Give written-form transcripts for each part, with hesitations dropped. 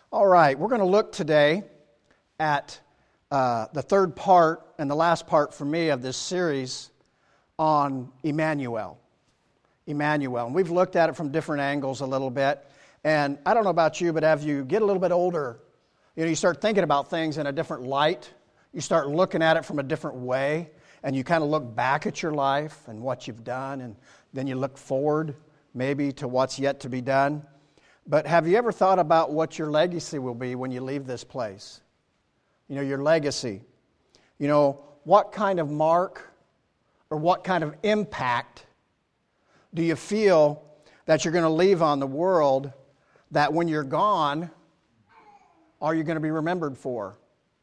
All right, we're going to look today at the third part and the last part for me of this series on Emmanuel. Emmanuel. And we've looked at it from different angles a little bit. And I don't know about you, but as you get a little bit older, you start thinking about things in a different light. You start looking at it from a different way. And you kind of look back at your life and what you've done. And then you look forward maybe to what's yet to be done. But have you ever thought about what your legacy will be when you leave this place? Your legacy. What kind of mark or what kind of impact do you feel that you're going to leave on the world that when you're gone, are you going to be remembered for?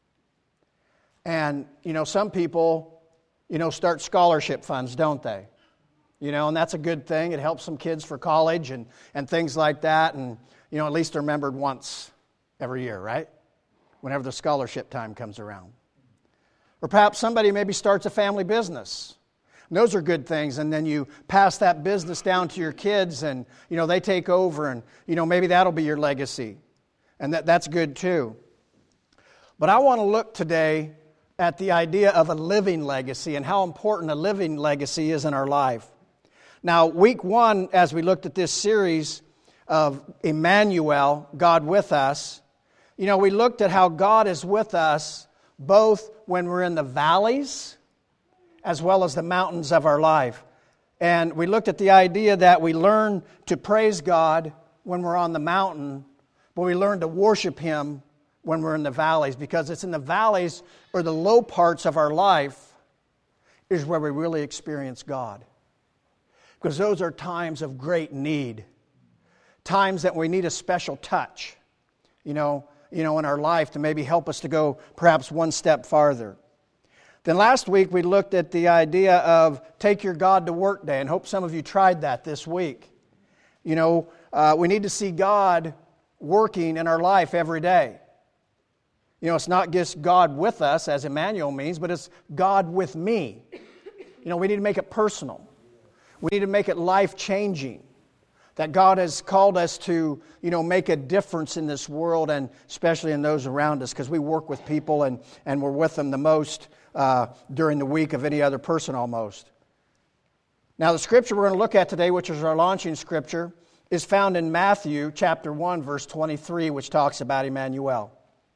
And, some people, start scholarship funds, don't they? And that's a good thing. It helps some kids for college and things like that. And, at least they're remembered once every year, right? Whenever the scholarship time comes around. Or perhaps somebody maybe starts a family business. And those are good things. And then you pass that business down to your kids and, they take over and, maybe that'll be your legacy. And that's good too. But I want to look today at the idea of a living legacy and how important a living legacy is in our life. Now, week one, as we looked at this series of Emmanuel, God with us, we looked at how God is with us both when we're in the valleys as well as the mountains of our life. And we looked at the idea that we learn to praise God when we're on the mountain, but we learn to worship Him when we're in the valleys, because it's in the valleys or the low parts of our life is where we really experience God. Because those are times of great need. Times that we need a special touch, in our life to maybe help us to go perhaps one step farther. Then last week we looked at the idea of take your God to work day, and hope some of you tried that this week. We need to see God working in our life every day. It's not just God with us, as Emmanuel means, but it's God with me. We need to make it personal. We need to make it life-changing. That God has called us to, make a difference in this world and especially in those around us, because we work with people and we're with them the most during the week of any other person almost. Now the scripture we're going to look at today, which is our launching scripture, is found in Matthew chapter 1, verse 23, which talks about Emmanuel.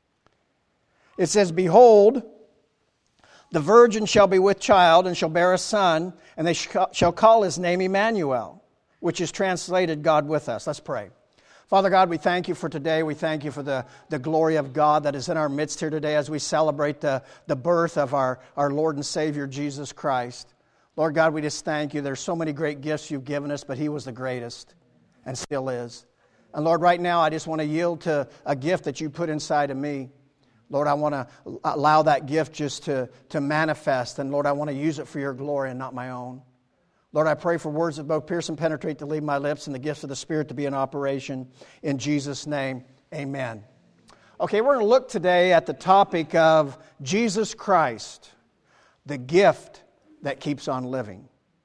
It says, "Behold, the virgin shall be with child and shall bear a son, and they shall call his name Emmanuel," which is translated God with us. Let's pray. Father God, we thank you for today. We thank you for the glory of God that is in our midst here today as we celebrate the birth of our Lord and Savior, Jesus Christ. Lord God, we just thank you. There's so many great gifts you've given us, but He was the greatest and still is. And Lord, right now I just want to yield to a gift that you put inside of me. Lord, I want to allow that gift just to manifest. And Lord, I want to use it for your glory and not my own. Lord, I pray for words that both pierce and penetrate to leave my lips and the gifts of the Spirit to be in operation. In Jesus' name, amen. Okay, we're going to look today at the topic of Jesus Christ, the gift that keeps on living.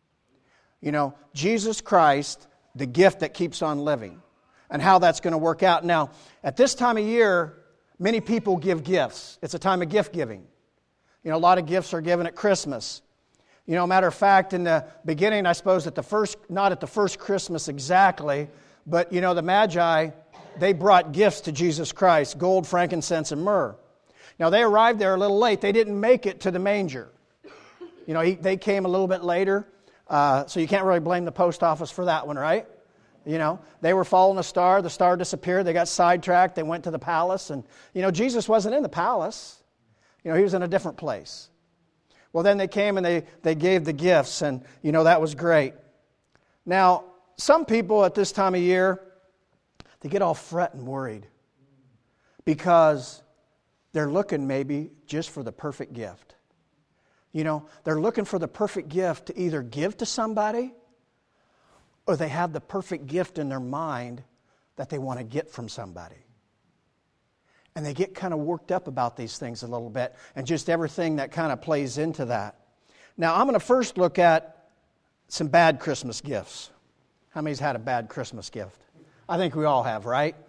Jesus Christ, the gift that keeps on living, and how that's going to work out. Now, at this time of year, many people give gifts. It's a time of gift giving. A lot of gifts are given at Christmas. Matter of fact, in the beginning, I suppose not at the first Christmas exactly, but the Magi, they brought gifts to Jesus Christ, gold, frankincense, and myrrh. Now, they arrived there a little late. They didn't make it to the manger. They came a little bit later, so you can't really blame the post office for that one, right? They were following a star. The star disappeared. They got sidetracked. They went to the palace. And, Jesus wasn't in the palace. He was in a different place. Well, then they came and they gave the gifts. And, that was great. Now, some people at this time of year, they get all fret and worried because they're looking maybe just for the perfect gift. They're looking for the perfect gift to either give to somebody, or they have the perfect gift in their mind that they want to get from somebody. And they get kind of worked up about these things a little bit and just everything that kind of plays into that. Now, I'm going to first look at some bad Christmas gifts. How many's had a bad Christmas gift? I think we all have, right?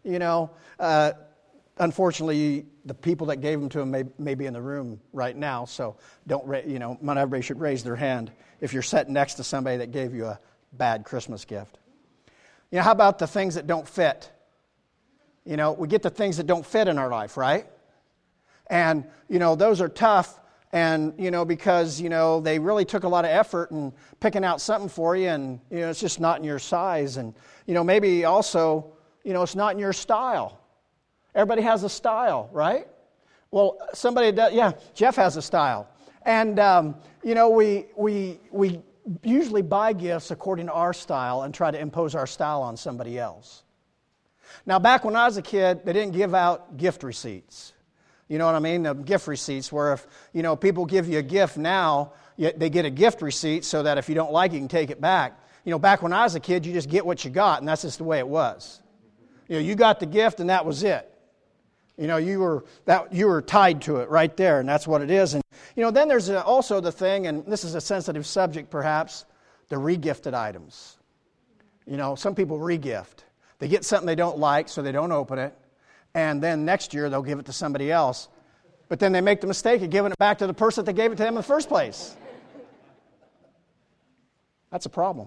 You know, unfortunately, the people that gave them to him may be in the room right now, so not everybody should raise their hand if you're sitting next to somebody that gave you a bad Christmas gift. You know, how about the things that don't fit? You know, we get the things that don't fit in our life, right? And, you know, those are tough, and, you know, because, you know, they really took a lot of effort in picking out something for you, and, you know, it's just not in your size, and, you know, maybe also, you know, it's not in your style. Everybody has a style, right? Well, somebody does, yeah, Jeff has a style. And, you know, we usually buy gifts according to our style and try to impose our style on somebody else. Now, back when I was a kid, they didn't give out gift receipts. You know what I mean? The gift receipts where if, you know, people give you a gift now, they get a gift receipt so that if you don't like it, you can take it back. You know, back when I was a kid, you just get what you got, and that's just the way it was. You know, you got the gift, and that was it. You know, you were tied to it right there, and that's what it is. And, you know, then there's also the thing, and this is a sensitive subject perhaps, the regifted items. You know, some people regift. They get something they don't like, so they don't open it, and then next year they'll give it to somebody else. But then they make the mistake of giving it back to the person that gave it to them in the first place. That's a problem.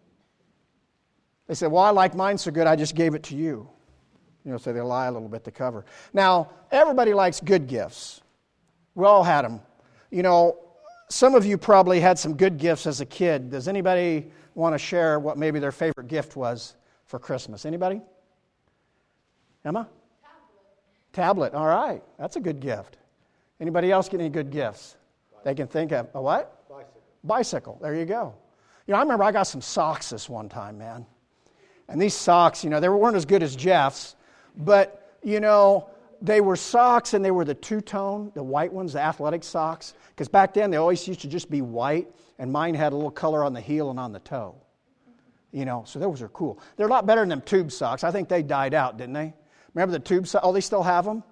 They say, well, I like mine so good, I just gave it to you. You know, so they lie a little bit to cover. Now, everybody likes good gifts. We all had them. You know, some of you probably had some good gifts as a kid. Does anybody want to share what maybe their favorite gift was for Christmas? Anybody? Emma? Tablet. All right. That's a good gift. Anybody else get any good gifts they can think of? A what? Bicycle. There you go. You know, I remember I got some socks this one time, man. And these socks, you know, they weren't as good as Jeff's. But, you know, they were socks, and they were the two-tone, the white ones, the athletic socks. Because back then, they always used to just be white, and mine had a little color on the heel and on the toe. You know, so those are cool. They're a lot better than them tube socks. I think they died out, didn't they? Remember the tube socks? Oh, they still have them?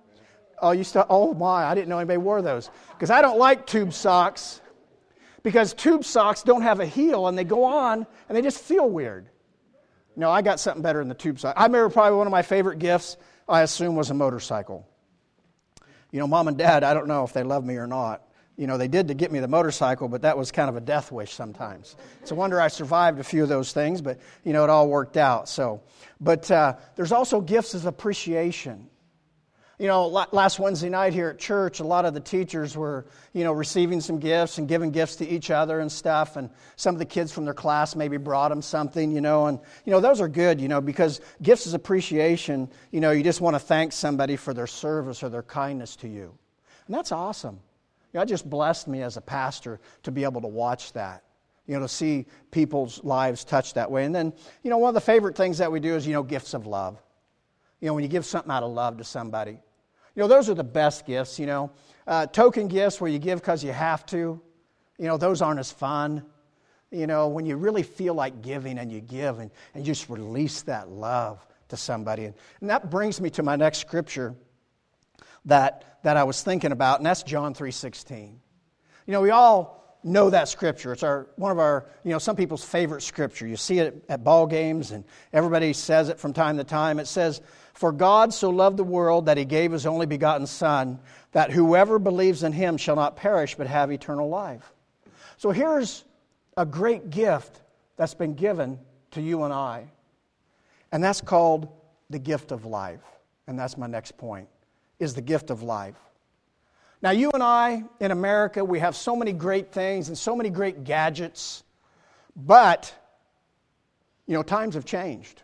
Oh, my, I didn't know anybody wore those. Because I don't like tube socks. Because tube socks don't have a heel, and they go on, and they just feel weird. No, I got something better than the tube sock. I remember probably one of my favorite gifts, I assume, was a motorcycle. You know, Mom and Dad, I don't know if they love me or not. You know, they did to get me the motorcycle, but that was kind of a death wish sometimes. It's a wonder I survived a few of those things, but, you know, it all worked out. So, but there's also gifts of appreciation. You know, last Wednesday night here at church, a lot of the teachers were, you know, receiving some gifts and giving gifts to each other and stuff. And some of the kids from their class maybe brought them something, you know. And, you know, those are good, you know, because gifts is appreciation. You know, you just want to thank somebody for their service or their kindness to you. And that's awesome. You know, it just blessed me as a pastor to be able to watch that. You know, to see people's lives touched that way. And then, you know, one of the favorite things that we do is, you know, gifts of love. You know, when you give something out of love to somebody. You know, those are the best gifts, you know. Token gifts where you give because you have to, you know, those aren't as fun. You know, when you really feel like giving and you give and you just release that love to somebody. And that brings me to my next scripture that I was thinking about, and that's John 3:16. You know, we all know that scripture. It's one of our, you know, some people's favorite scripture. You see it at ball games, and everybody says it from time to time. It says, "For God so loved the world that He gave His only begotten Son, that whoever believes in Him shall not perish but have eternal life." So here's a great gift that's been given to you and I, and that's called the gift of life. And that's my next point, is the gift of life. Now, you and I, in America, we have so many great things and so many great gadgets, but, you know, times have changed.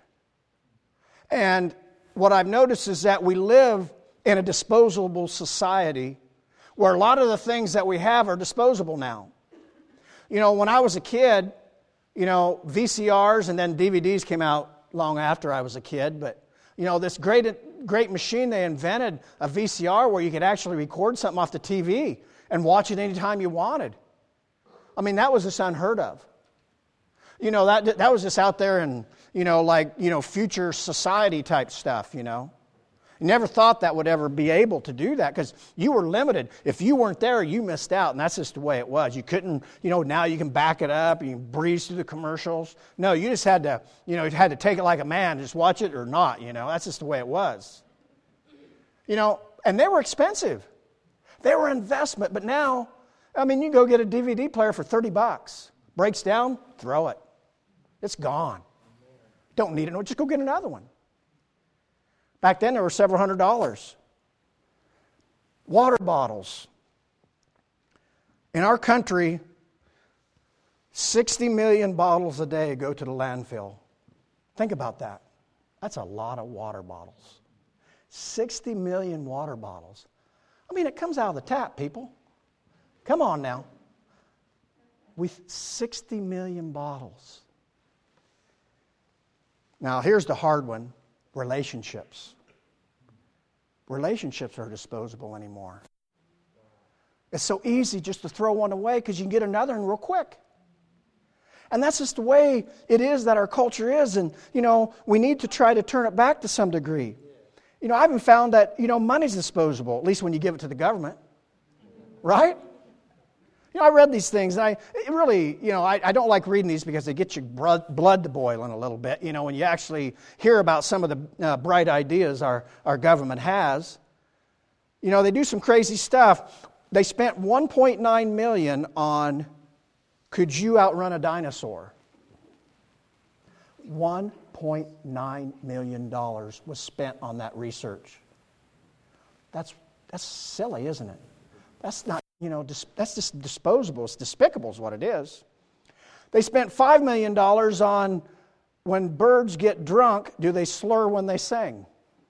And what I've noticed is that we live in a disposable society where a lot of the things that we have are disposable now. You know, when I was a kid, you know, VCRs and then DVDs came out long after I was a kid, but, you know, this great machine they invented, a VCR, where you could actually record something off the TV and watch it anytime you wanted. I mean, that was just unheard of. You know, that was just out there in, you know, like, you know, future society type stuff, you know. You never thought that would ever be able to do that because you were limited. If you weren't there, you missed out, and that's just the way it was. You couldn't, now you can back it up, you can breeze through the commercials. No, you just had to, you had to take it like a man, just watch it or not, That's just the way it was. And they were expensive. They were investment, but now, you go get a DVD player for $30. Breaks down, throw it. It's gone. Don't need it. No, just go get another one. Back then, there were several $100s. Water bottles. In our country, 60 million bottles a day go to the landfill. Think about that. That's a lot of water bottles. 60 million water bottles. It comes out of the tap, people. Come on now. With 60 million bottles. Now, here's the hard one. Relationships. Relationships are disposable anymore. It's so easy just to throw one away because you can get another one real quick. And that's just the way it is that our culture is. And, we need to try to turn it back to some degree. I haven't found that, money's disposable, at least when you give it to the government. Right? I read these things, and I don't like reading these because they get your blood to boiling a little bit, when you actually hear about some of the bright ideas our government has. They do some crazy stuff. They spent $1.9 million on, could you outrun a dinosaur? $1.9 million was spent on that research. That's silly, isn't it? That's not, that's just disposable. It's despicable is what it is. They spent $5 million on when birds get drunk, do they slur when they sing?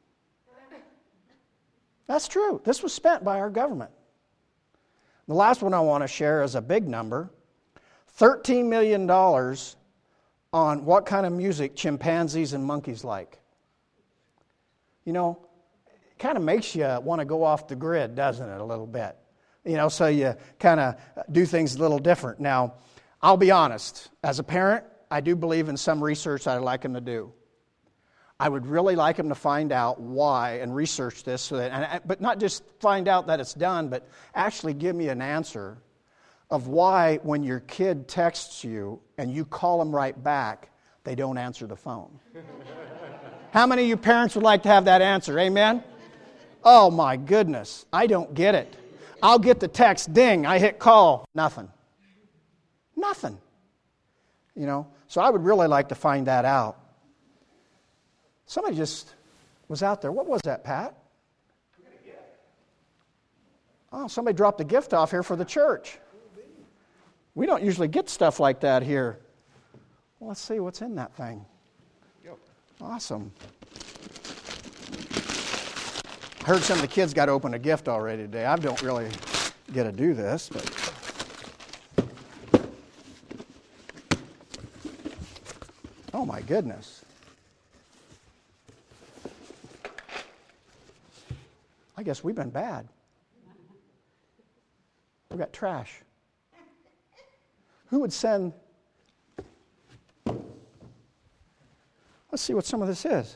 That's true. This was spent by our government. The last one I want to share is a big number. $13 million on what kind of music chimpanzees and monkeys like. It kind of makes you want to go off the grid, doesn't it, a little bit? So you kind of do things a little different. Now, I'll be honest. As a parent, I do believe in some research I'd like them to do. I would really like them to find out why and research this, but not just find out that it's done, but actually give me an answer of why when your kid texts you and you call them right back, they don't answer the phone. How many of you parents would like to have that answer? Amen? Oh my goodness, I don't get it. I'll get the text, ding, I hit call, nothing. Nothing. So I would really like to find that out. Somebody just was out there. What was that, Pat? Oh, somebody dropped a gift off here for the church. We don't usually get stuff like that here. Well, let's see what's in that thing. Awesome. I heard some of the kids got to open a gift already today. I don't really get to do this, but oh my goodness. I guess we've been bad. We got trash. Who would send? Let's see what some of this is.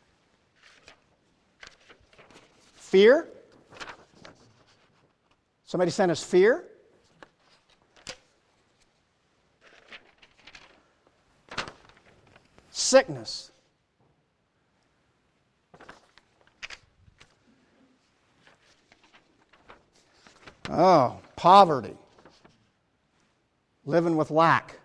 Fear? Somebody sent us fear? Sickness. Oh, poverty. Living with lack.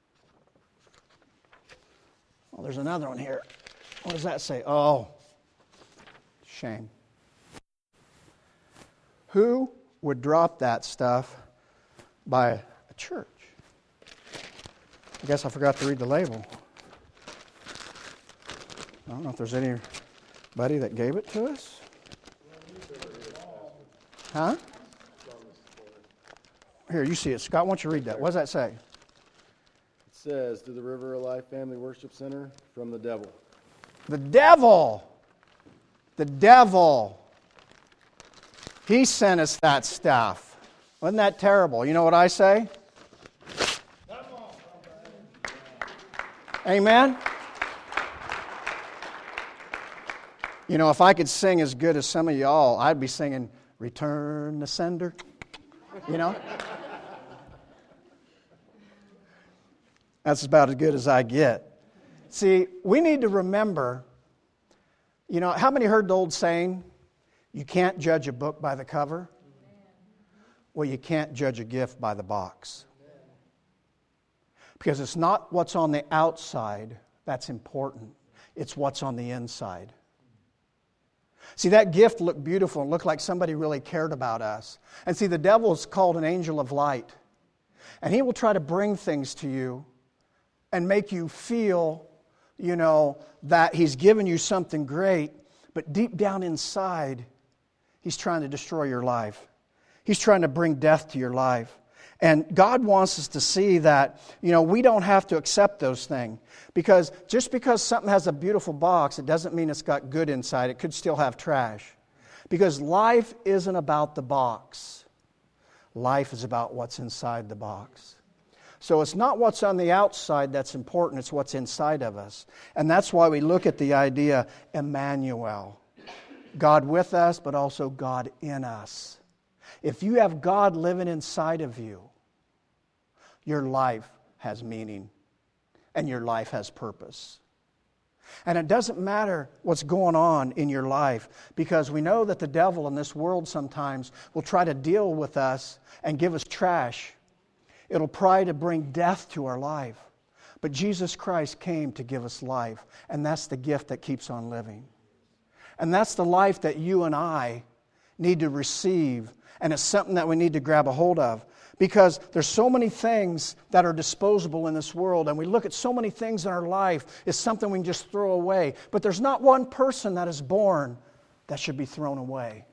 Oh, there's another one here. What does that say? Oh, shame. Who would drop that stuff by a church? I guess I forgot to read the label. I don't know if there's anybody that gave it to us. Huh? Here, you see it. Scott, why don't you read that? What does that say? It says, to the River of Life Family Worship Center, from the devil. The devil. The devil. He sent us that stuff. Wasn't that terrible? You know what I say? Amen? You know, if I could sing as good as some of y'all, I'd be singing, Return the Sender, you know? That's about as good as I get. See, we need to remember, you know, how many heard the old saying, you can't judge a book by the cover? Well, you can't judge a gift by the box. Because it's not what's on the outside that's important. It's what's on the inside. See, that gift looked beautiful and looked like somebody really cared about us. And see, the devil is called an angel of light. And he will try to bring things to you and make you feel, you know, that he's given you something great. But deep down inside, he's trying to destroy your life. He's trying to bring death to your life. And God wants us to see that, you know, we don't have to accept those things. Because just because something has a beautiful box, it doesn't mean it's got good inside. It could still have trash. Because life isn't about the box. Life is about what's inside the box. So it's not what's on the outside that's important, it's what's inside of us. And that's why we look at the idea, Emmanuel. God with us, but also God in us. If you have God living inside of you, your life has meaning and your life has purpose. And it doesn't matter what's going on in your life, because we know that the devil in this world sometimes will try to deal with us and give us trash. It'll try to bring death to our life. But Jesus Christ came to give us life, and that's the gift that keeps on living. And that's the life that you and I need to receive, and it's something that we need to grab a hold of. Because there's so many things that are disposable in this world, and we look at so many things in our life as something we can just throw away. But there's not one person that is born that should be thrown away.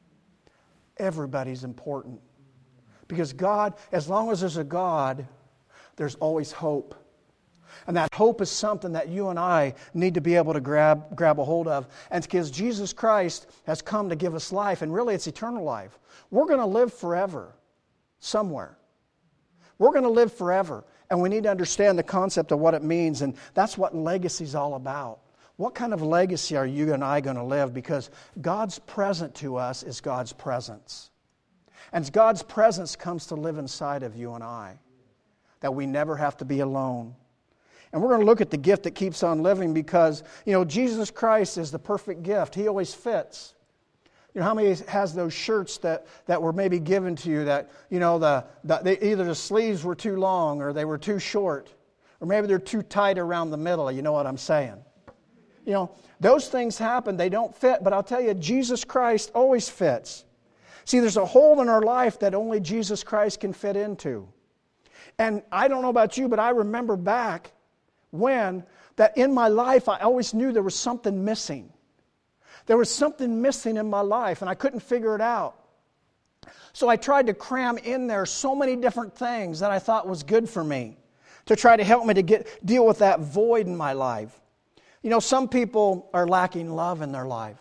Everybody's important. Because God, as long as there's a God, there's always hope. And that hope is something that you and I need to be able to grab a hold of. And because Jesus Christ has come to give us life, and really it's eternal life. We're going to live forever somewhere. We're going to live forever. And we need to understand the concept of what it means. And that's what legacy is all about. What kind of legacy are you and I going to live? Because God's present to us is God's presence. And God's presence comes to live inside of you and I. That we never have to be alone. And we're going to look at the gift that keeps on living because, you know, Jesus Christ is the perfect gift. He always fits. You know, how many has those shirts that were maybe given to you that, you know, either the sleeves were too long or they were too short, or maybe they're too tight around the middle, you know what I'm saying? You know, those things happen, they don't fit, but I'll tell you, Jesus Christ always fits. See, there's a hole in our life that only Jesus Christ can fit into. And I don't know about you, but I remember back when that in my life I always knew there was something missing. There was something missing in my life and I couldn't figure it out. So I tried to cram in there so many different things that I thought was good for me to try to help me to deal with that void in my life. You know, some people are lacking love in their life.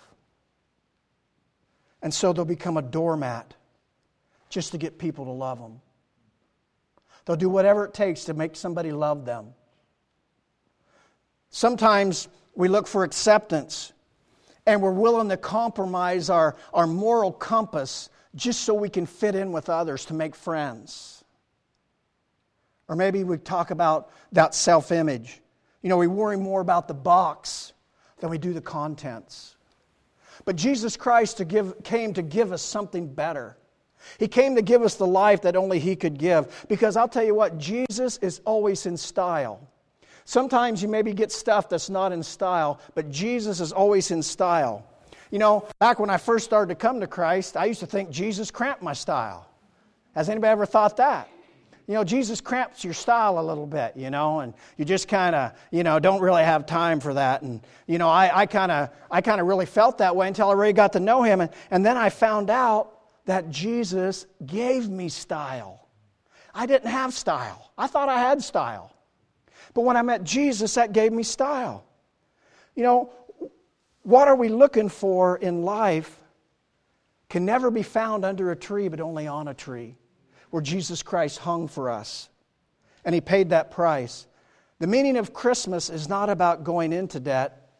And so they'll become a doormat just to get people to love them. They'll do whatever it takes to make somebody love them. Sometimes we look for acceptance and we're willing to compromise our moral compass just so we can fit in with others to make friends. Or maybe we talk about that self-image. You know, we worry more about the box than we do the contents. But Jesus Christ came to give us something better. He came to give us the life that only He could give. Because I'll tell you what, Jesus is always in style. Sometimes you maybe get stuff that's not in style, but Jesus is always in style. You know, back when I first started to come to Christ, I used to think Jesus cramped my style. Has anybody ever thought that? You know, Jesus cramps your style a little bit, you know, and you just kind of, you know, don't really have time for that. And, you know, I kind of really felt that way until I really got to know Him. And then I found out that Jesus gave me style. I didn't have style. I thought I had style. But when I met Jesus, that gave me style. You know, what are we looking for in life can never be found under a tree, but only on a tree, where Jesus Christ hung for us. And He paid that price. The meaning of Christmas is not about going into debt,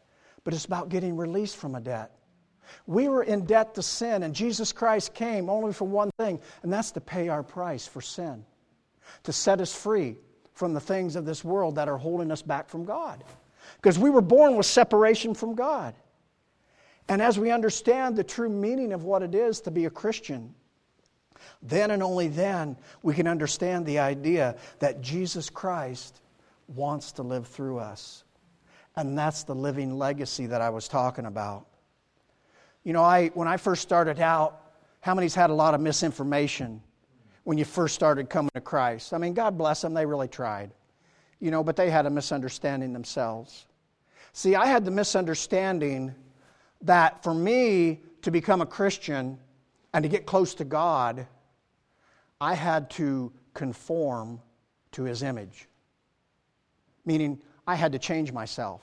but it's about getting released from a debt. We were in debt to sin, and Jesus Christ came only for one thing, and that's to pay our price for sin, to set us free from the things of this world that are holding us back from God. Because we were born with separation from God. And as we understand the true meaning of what it is to be a Christian, then and only then we can understand the idea that Jesus Christ wants to live through us. And that's the living legacy that I was talking about. You know, when I first started out, how many's had a lot of misinformation when you first started coming to Christ? I mean, God bless them, they really tried. You know, but they had a misunderstanding themselves. See, I had the misunderstanding that for me to become a Christian and to get close to God, I had to conform to His image. Meaning, I had to change myself.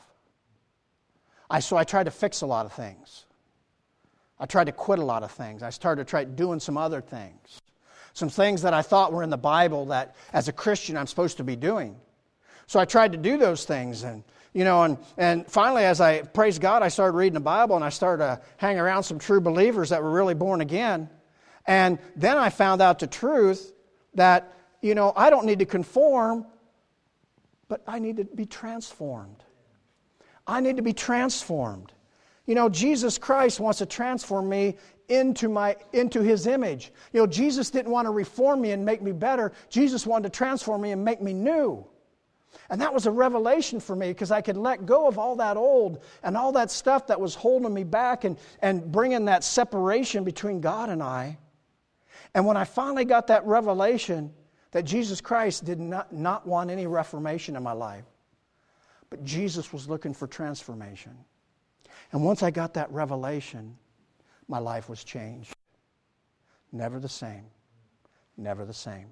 So I tried to fix a lot of things. I tried to quit a lot of things. I started to try doing some other things. Some things that I thought were in the Bible that as a Christian I'm supposed to be doing. So I tried to do those things, and finally, as I praise God, I started reading the Bible, and I started to hang around some true believers that were really born again. And then I found out the truth that, I don't need to conform, but I need to be transformed. I need to be transformed. Jesus Christ wants to transform me into His image. Jesus didn't want to reform me and make me better. Jesus wanted to transform me and make me new. And that was a revelation for me because I could let go of all that old and all that stuff that was holding me back and bringing that separation between God and I. And when I finally got that revelation that Jesus Christ did not want any reformation in my life, but Jesus was looking for transformation. And once I got that revelation, my life was changed. Never the same. Never the same.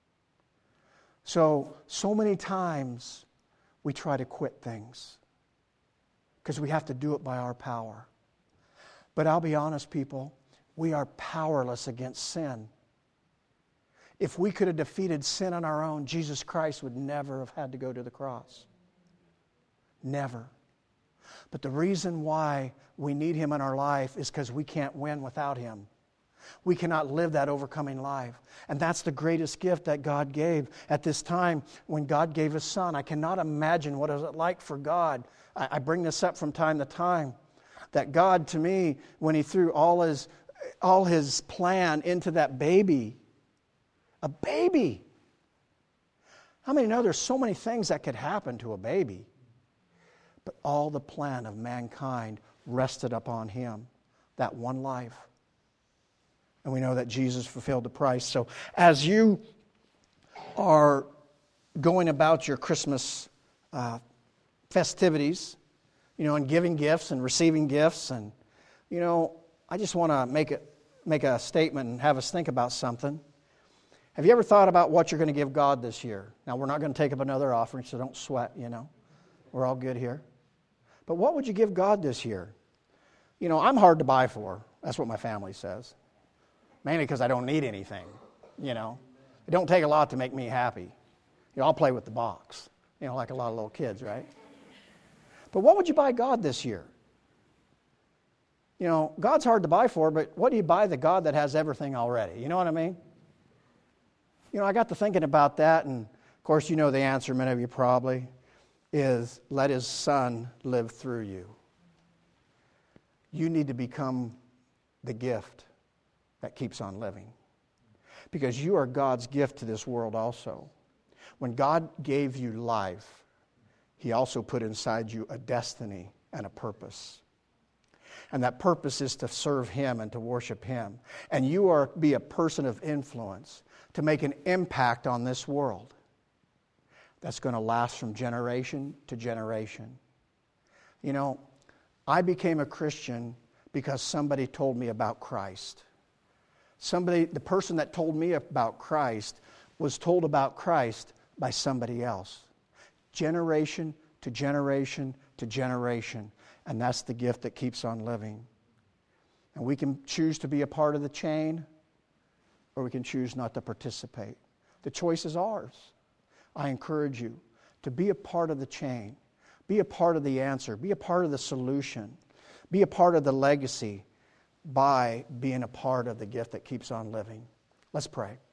So many times we try to quit things because we have to do it by our power. But I'll be honest, people, we are powerless against sin. If we could have defeated sin on our own, Jesus Christ would never have had to go to the cross. Never. But the reason why we need Him in our life is because we can't win without Him. We cannot live that overcoming life. And that's the greatest gift that God gave at this time when God gave His Son. I cannot imagine what it was like for God. I bring this up from time to time. That God, to me, when He threw all His plan into that baby, a baby. How many know there's so many things that could happen to a baby? But all the plan of mankind rested upon Him, that one life. And we know that Jesus fulfilled the price. So as you are going about your Christmas festivities, and giving gifts and receiving gifts, and, I just want to make a statement and have us think about something. Have you ever thought about what you're going to give God this year? Now, we're not going to take up another offering, so don't sweat, We're all good here. But what would you give God this year? I'm hard to buy for. That's what my family says. Mainly because I don't need anything, It don't take a lot to make me happy. I'll play with the box, like a lot of little kids, right? But what would you buy God this year? God's hard to buy for, but what do you buy the God that has everything already? You know what I mean? I got to thinking about that, and of course, the answer, many of you probably, is let His Son live through you. You need to become the gift that keeps on living. Because you are God's gift to this world also. When God gave you life, He also put inside you a destiny and a purpose. And that purpose is to serve Him and to worship Him. And you are be a person of influence to make an impact on this world that's going to last from generation to generation. I became a Christian because somebody told me about Christ. The person that told me about Christ was told about Christ by somebody else. Generation to generation to generation. And that's the gift that keeps on living. And we can choose to be a part of the chain, or we can choose not to participate. The choice is ours. I encourage you to be a part of the chain, Be a part of the answer. Be a part of the solution. Be a part of the legacy by being a part of the gift that keeps on living. Let's pray.